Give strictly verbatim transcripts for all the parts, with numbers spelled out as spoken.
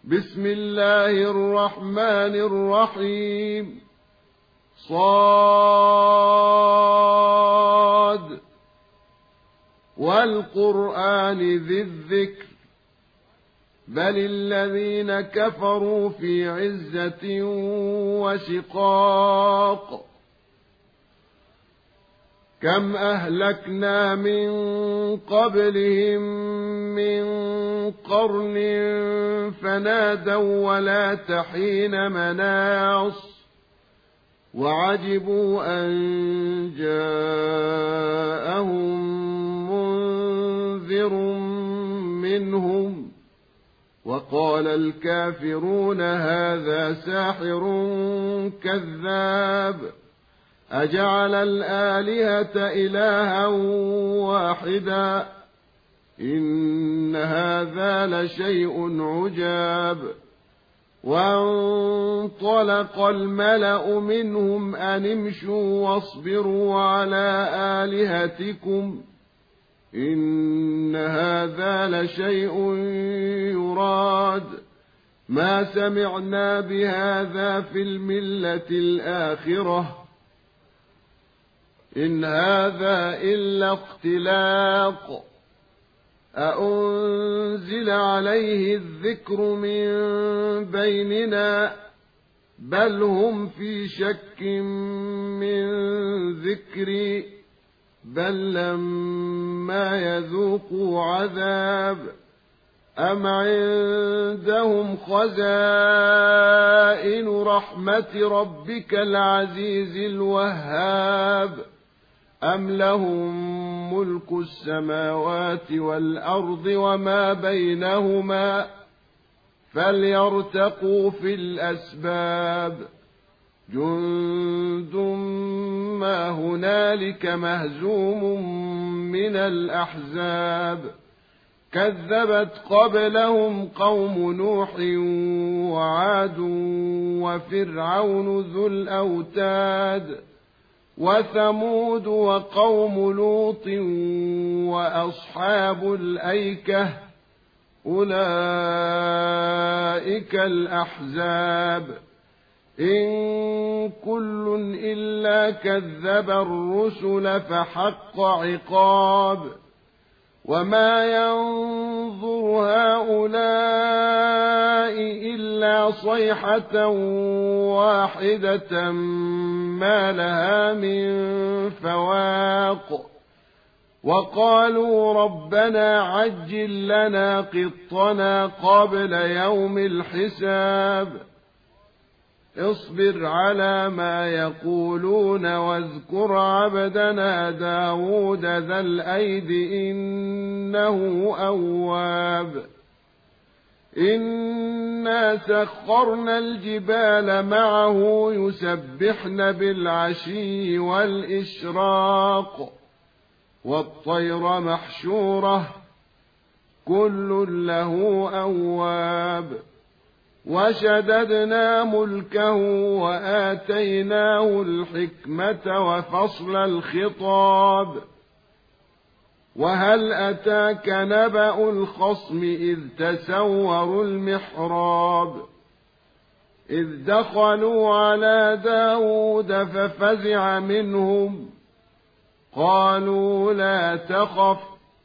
بسم الله الرحمن الرحيم. صاد والقرآن ذي الذكر بل الذين كفروا في عزة وشقاق. كم أهلكنا من قبلهم من قرن فنادوا ولا تحين مناص وعجبوا أن جاءهم منذر منهم وقال الكافرون هذا ساحر كذاب أجعل الآلهة إلها واحدا إن هذا لشيء عجاب. وانطلق الملأ منهم أن امشوا واصبروا على آلهتكم إن هذا لشيء يراد ما سمعنا بهذا في الملة الآخرة إن هذا إلا اختلاق أأنزل عليه الذكر من بيننا بل هم في شك من ذكري بل لما يذوقوا عذاب أم عندهم خزائن رحمة ربك العزيز الوهاب أم لهم ملك السماوات والأرض وما بينهما فليرتقوا في الأسباب جند ما هنالك مهزوم من الأحزاب كذبت قبلهم قوم نوح وعاد وفرعون ذو الأوتاد وثمود وقوم لوط وأصحاب الأيكة أولئك الأحزاب إن كل إلا كذب الرسل فحق عقاب وما ينظر هؤلاء إلا صيحة واحدة ما لها من فواق وقالوا ربنا عجل لنا قطنا قبل يوم الحساب اصبر على ما يقولون واذكر عبدنا داود ذا الأيد إنه أواب إنا سخرنا الجبال معه يسبحن بالعشي والإشراق والطير محشورة كل له أواب وشددنا ملكه وآتيناه الحكمة وفصل الخطاب وهل أتاك نبأ الخصم إذ تسوروا المحراب إذ دخلوا على داود ففزع منهم قالوا لا تخف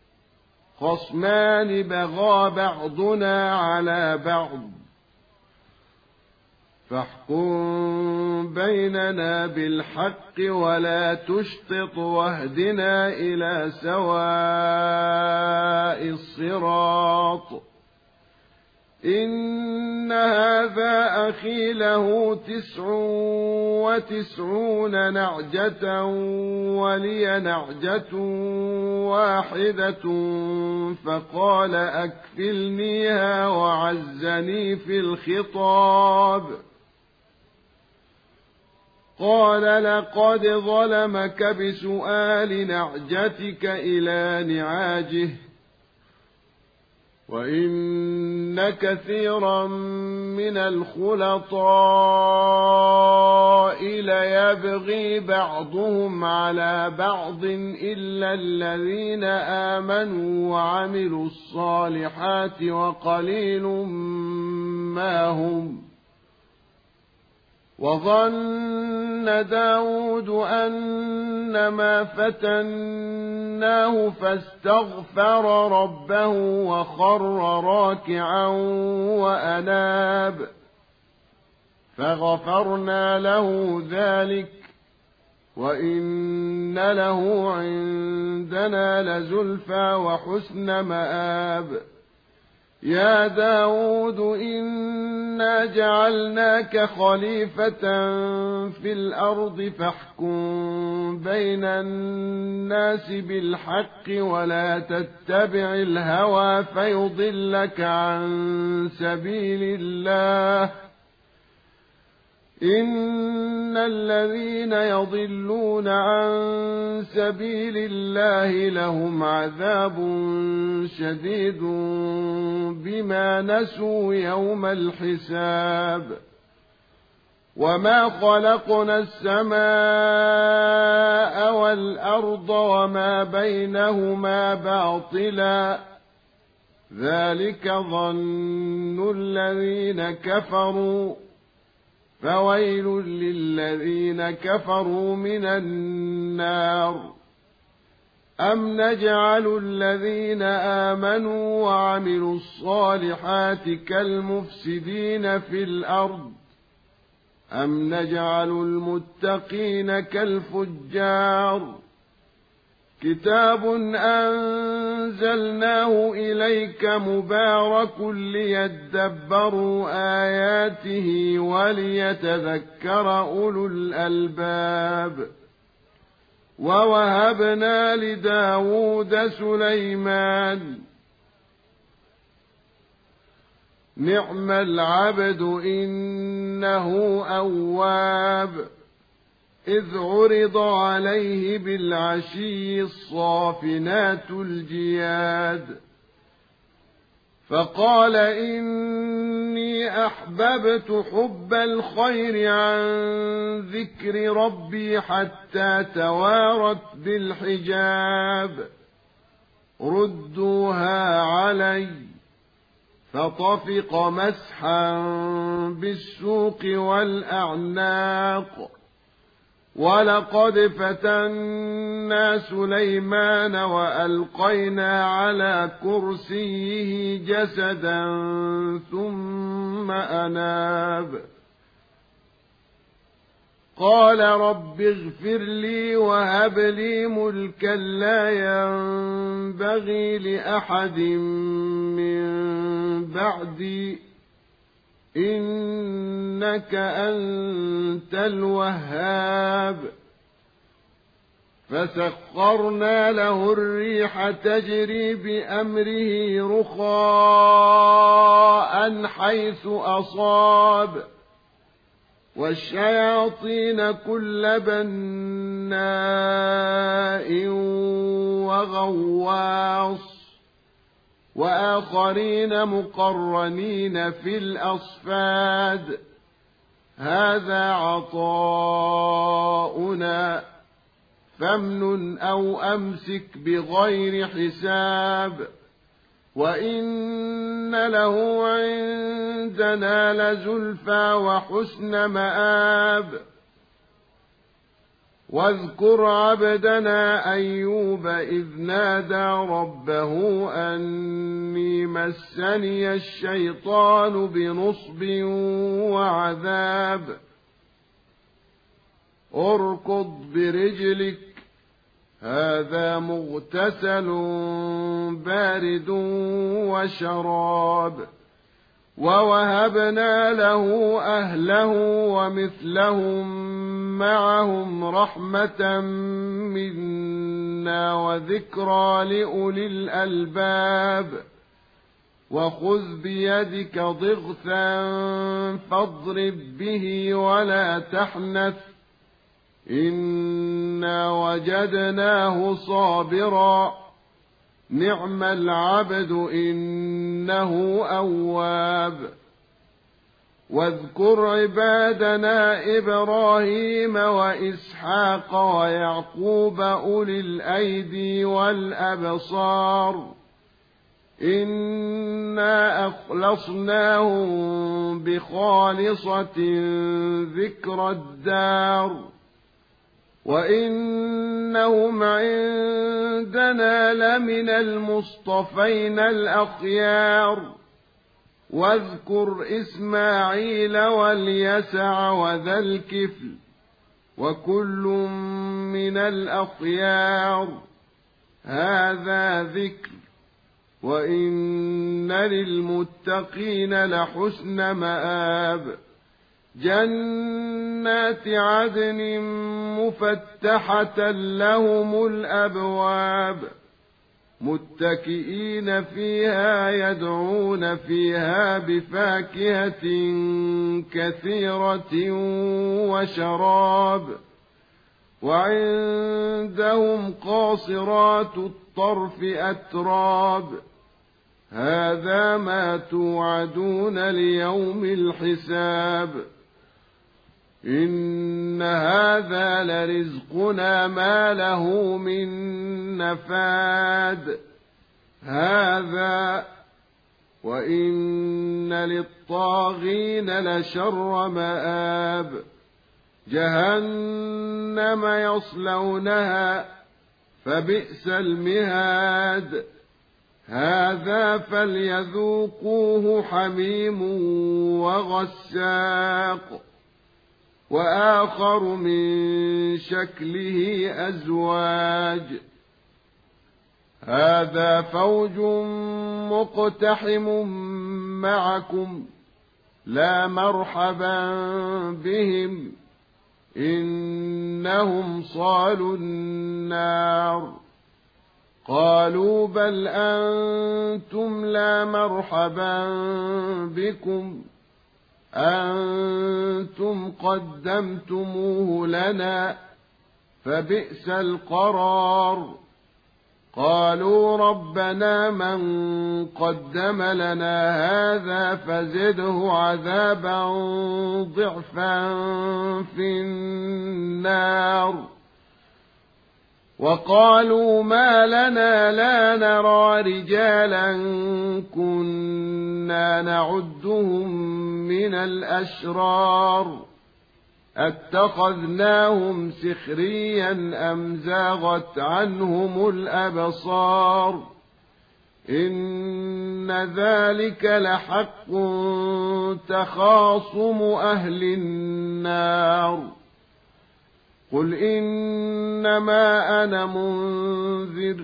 خصمان بغى بعضنا على بعض فاحكم بيننا بالحق ولا تشطط واهدنا إلى سواء الصراط إن هذا أخي له تسع وتسعون نعجة ولي نعجة واحدة فقال أكفلنيها وعزني في الخطاب قال لقد ظلمك بسؤال نعجتك إلى نعاجه وإن كثيرا من الخلطاء ليبغي بعضهم على بعض إلا الذين آمنوا وعملوا الصالحات وقليل سماهم. وظن داود أنما فتناه فاستغفر ربه وخر راكعا وأناب، فغفرنا له ذلك وإن له عندنا لزلفى وحسن مآب. يا داود إنا جعلناك خليفة في الأرض فاحكم بين الناس بالحق ولا تتبع الهوى فيضلك عن سبيل الله. إن الذين يضلون عن سبيل الله لهم عذاب شديد بما نسوا يوم الحساب. وما خلقنا السماء والأرض وما بينهما باطلا، ذلك ظن الذين كفروا، فويل للذين كفروا من النار. أم نجعل الذين آمنوا وعملوا الصالحات كالمفسدين في الأرض أم نجعل المتقين كالفجار. كتاب أنزلناه إليك مبارك ليدبروا آياته وليتذكر أولو الألباب. ووهبنا لداود سليمان نعم العبد إنه أواب، إذ عرض عليه بالعشي الصافنات الجياد، فقال إني أحببت حب الخير عن ذكر ربي حتى توارت بالحجاب. ردوها علي، فطفق مسحا بالسوق والأعناق. ولقد فتنا سليمان وألقينا على كرسيه جسدا ثم أناب. قال رب اغفر لي وهب لي ملكا لا ينبغي لأحد من بعدي إنك أنت الوهاب. فسخرنا له الريح تجري بأمره رخاء حيث أصاب، والشياطين كل بناء وغواص، وآخرين مقرنين في الأصفاد. هذا عطاؤنا فامنن أو أمسك بغير حساب، وإن له عندنا لزلفى وحسن مآب. واذكر عبدنا أيوب إذ نادى ربه أني مسني الشيطان بنصب وعذاب. اركض برجلك هذا مغتسل بارد وشراب. ووهبنا له أهله ومثلهم معهم رحمة منا وذكرى لأولي الألباب. وخذ بيدك ضغثا فاضرب به ولا تحنث إنا وجدناه صابرا نعم العبد إنه أواب. واذكر عبادنا إبراهيم وإسحاق ويعقوب أولي الأيدي والأبصار إنا أخلصناهم بخالصة ذكر الدار وإنهم عندنا لمن المصطفين الأخيار واذكر إسماعيل واليسع وذا الكفل وكل من الأخيار هذا ذكر وإن للمتقين لحسن مآب جنات عدن مفتحة لهم الأبواب متكئين فيها يدعون فيها بفاكهة كثيرة وشراب وعندهم قاصرات الطرف أتراب هذا ما توعدون ليوم الحساب إن هذا لرزقنا ما له من نفاد هذا وإن للطاغين لشر مآب جهنم يصلونها فبئس المهاد هذا فليذوقوه حميم وغساق وآخر من شكله أزواج هذا فوج مقتحم معكم لا مرحبا بهم إنهم صالوا النار قالوا بل أنتم لا مرحبا بكم أنتم قدمتموه لنا فبئس القرار قالوا ربنا من قدم لنا هذا فزده عذابا ضعفا في النار وقالوا ما لنا لا نرى رجالا كنا نعدهم من الأشرار اتخذناهم سخريا أم زاغت عنهم الأبصار إن ذلك لحق تخاصم أهل النار قل إنما أنا منذر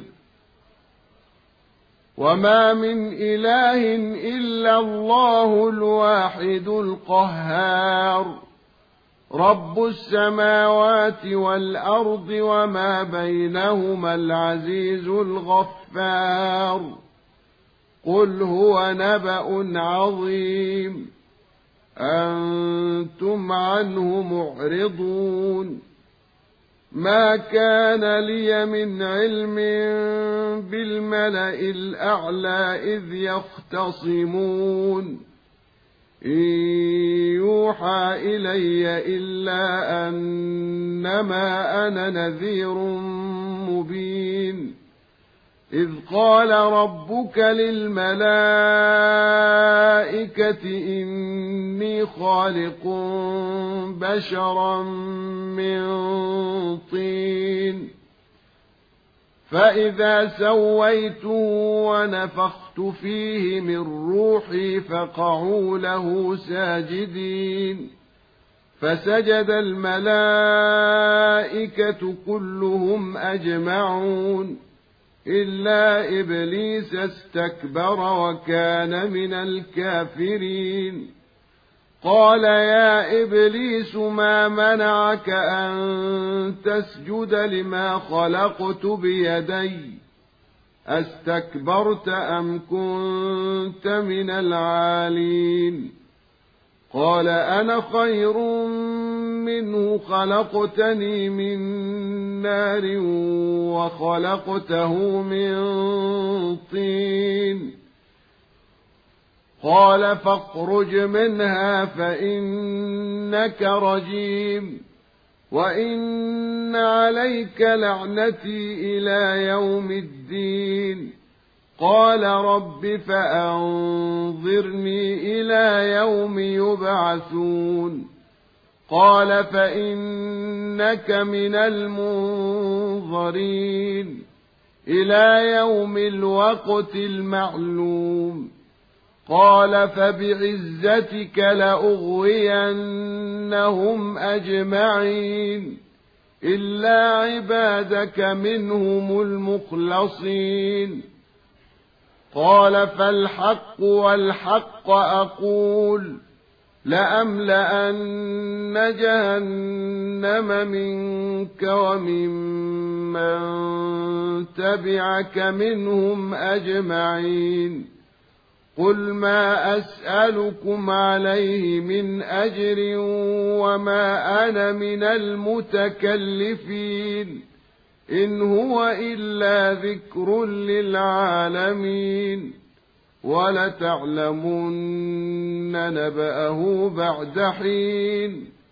وما من إله إلا الله الواحد القهار رب السماوات والأرض وما بينهما العزيز الغفار قل هو نبأ عظيم أنتم عنه معرضون ما كان لي من علم بالملأ الأعلى إذ يختصمون إن يوحى إلي إلا أنما أنا نذير مبين إذ قال ربك للملائكة إني خالق بشرا من طين فإذا سويته ونفخت فيه من روحي فقعوا له ساجدين فسجد الملائكة كلهم أجمعون إلا إبليس استكبر وكان من الكافرين قال يا إبليس ما منعك أن تسجد لما خلقت بيدي أستكبرت أم كنت من العالين قال أنا خير منه خلقتني من نار وخلقته من طين قال فاخرج منها فإنك رجيم وإن عليك لعنتي إلى يوم الدين قال رب فأنظرني إلى يوم يبعثون قال فإنك من المنظرين إلى يوم الوقت المعلوم قال فبعزتك لأغوينهم أجمعين إلا عبادك منهم المخلصين قال فالحق والحق أقول لأملأن جهنم منك وممن تبعك منهم أجمعين قل ما أسألكم عليه من أجر وما أنا من المتكلفين إن هو إلا ذكر للعالمين ولتعلمن نبأه بعد حين